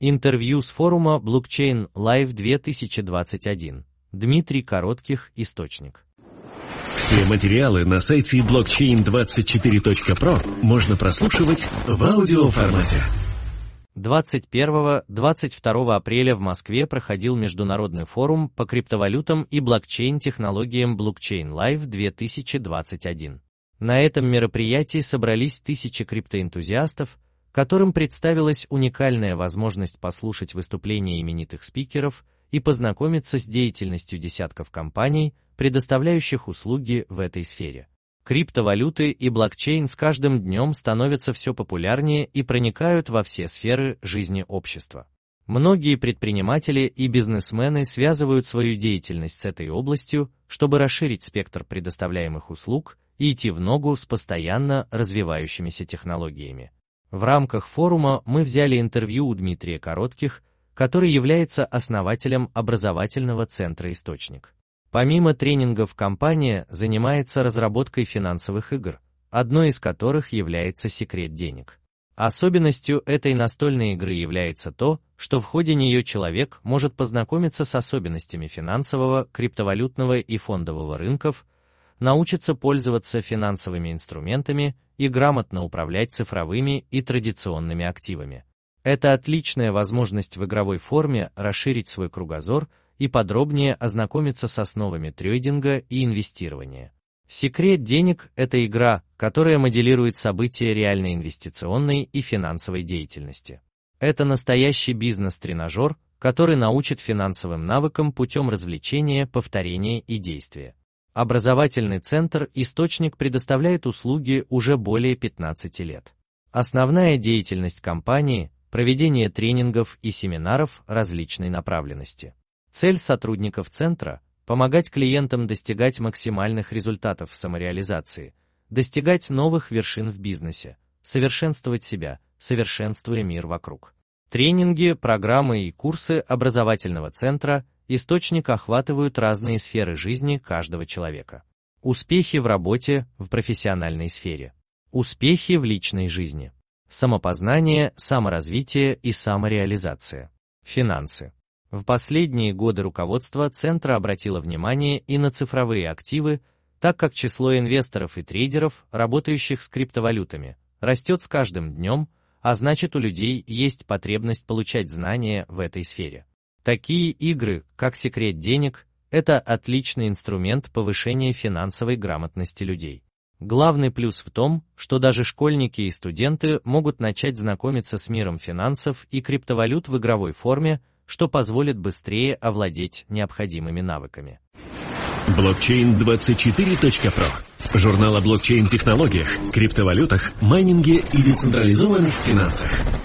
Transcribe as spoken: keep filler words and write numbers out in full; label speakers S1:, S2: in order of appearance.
S1: Интервью с форума Blockchain Live две тысячи двадцать один. Дмитрий Коротких, источник.
S2: Все материалы на сайте блокчейн двадцать четыре точка про можно прослушивать в аудиоформате.
S1: двадцать первого — двадцать второго апреля в Москве проходил международный форум по криптовалютам и блокчейн-технологиям Blockchain Live две тысячи двадцать один. На этом мероприятии собрались тысячи криптоэнтузиастов, которым представилась уникальная возможность послушать выступления именитых спикеров и познакомиться с деятельностью десятков компаний, предоставляющих услуги в этой сфере. Криптовалюты и блокчейн с каждым днем становятся все популярнее и проникают во все сферы жизни общества. Многие предприниматели и бизнесмены связывают свою деятельность с этой областью, чтобы расширить спектр предоставляемых услуг и идти в ногу с постоянно развивающимися технологиями. В рамках форума мы взяли интервью у Дмитрия Коротких, который является основателем образовательного центра «Источник». Помимо тренингов, компания занимается разработкой финансовых игр, одной из которых является «Секрет денег». Особенностью этой настольной игры является то, что в ходе нее человек может познакомиться с особенностями финансового, криптовалютного и фондового рынков, научиться пользоваться финансовыми инструментами и грамотно управлять цифровыми и традиционными активами. Это отличная возможность в игровой форме расширить свой кругозор и подробнее ознакомиться с основами трейдинга и инвестирования. «Секрет денег» — это игра, которая моделирует события реальной инвестиционной и финансовой деятельности. Это настоящий бизнес-тренажер, который научит финансовым навыкам путем развлечения, повторения и действия. Образовательный центр «Источник» предоставляет услуги уже более пятнадцати лет. Основная деятельность компании – проведение тренингов и семинаров различной направленности. Цель сотрудников центра – помогать клиентам достигать максимальных результатов в самореализации, достигать новых вершин в бизнесе, совершенствовать себя, совершенствуя мир вокруг. Тренинги, программы и курсы образовательного центра «Источник» охватывают разные сферы жизни каждого человека. Успехи в работе, в профессиональной сфере. Успехи в личной жизни. Самопознание, саморазвитие и самореализация. Финансы. В последние годы руководство центра обратило внимание и на цифровые активы, так как число инвесторов и трейдеров, работающих с криптовалютами, растет с каждым днем, а значит, у людей есть потребность получать знания в этой сфере. Такие игры, как «Секрет денег», это отличный инструмент повышения финансовой грамотности людей. Главный плюс в том, что даже школьники и студенты могут начать знакомиться с миром финансов и криптовалют в игровой форме, что позволит быстрее овладеть необходимыми навыками.
S2: блокчейн двадцать четыре точка про. Журнал о блокчейн-технологиях, криптовалютах, майнинге и децентрализованных финансах.